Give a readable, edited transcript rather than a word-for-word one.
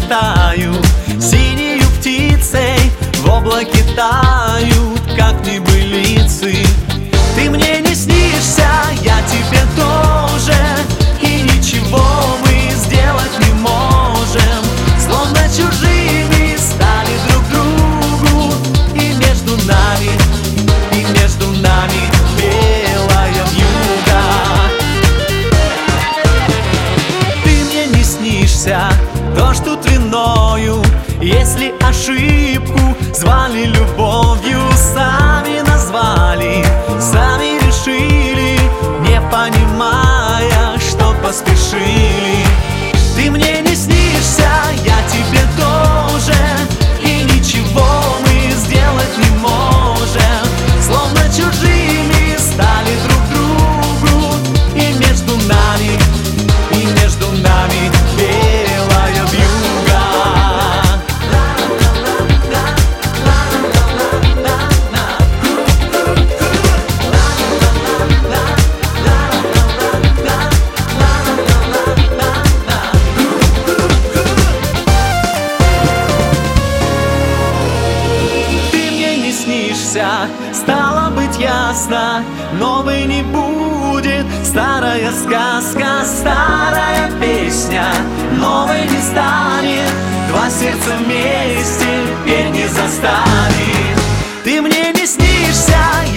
летают, синею птицей в облаке тают, как небылицы. Ты мне не снишься, я тебе тоже, и ничего мы сделать не можем. Словно чужими стали друг другу, и между нами белая вьюга. Ты мне не снишься, дождь тут виною, если ошибку звали любовью, сами назвали, сами решили, не понимая, что поспешили. Ты мне не снишься, я тебе тоже, и ничего мы сделать не можем. Словно чужими стали друг другу, и между нами белая вьюга. Стало быть ясно, новой не будет. Старая сказка, старая песня новой не станет. Два сердца вместе петь не заставит. Ты мне не снишься,